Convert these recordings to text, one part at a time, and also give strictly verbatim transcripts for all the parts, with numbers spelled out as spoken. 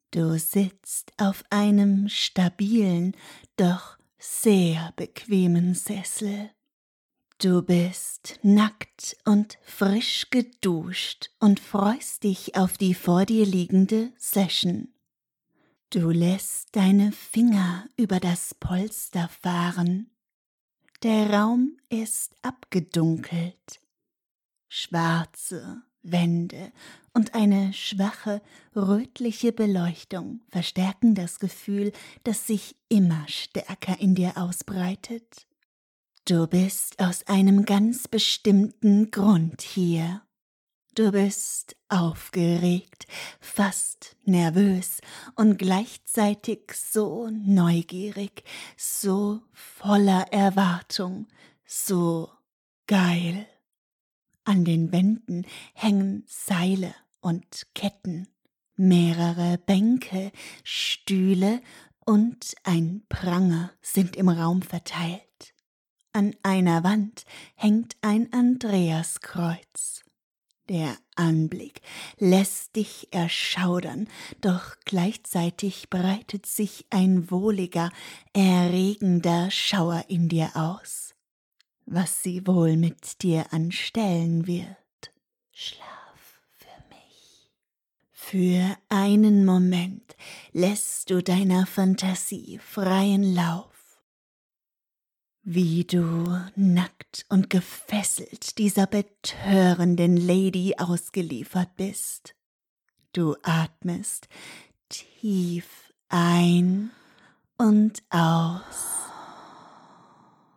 Du sitzt auf einem stabilen, doch sehr bequemen Sessel. Du bist nackt und frisch geduscht und freust dich auf die vor dir liegende Session. Du lässt deine Finger über das Polster fahren. Der Raum ist abgedunkelt. Schwarze Wände und eine schwache, rötliche Beleuchtung verstärken das Gefühl, das sich immer stärker in dir ausbreitet. Du bist aus einem ganz bestimmten Grund hier. Du bist aufgeregt, fast nervös und gleichzeitig so neugierig, so voller Erwartung, so geil. An den Wänden hängen Seile und Ketten, mehrere Bänke, Stühle und ein Pranger sind im Raum verteilt. An einer Wand hängt ein Andreaskreuz. Der Anblick lässt dich erschaudern, doch gleichzeitig breitet sich ein wohliger, erregender Schauer in dir aus. Was sie wohl mit dir anstellen wird. Schlaf für mich. Für einen Moment lässt du deiner Fantasie freien Lauf. Wie du nackt und gefesselt dieser betörenden Lady ausgeliefert bist. Du atmest tief ein und aus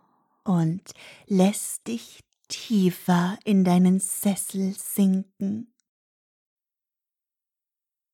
und lässt dich tiefer in deinen Sessel sinken.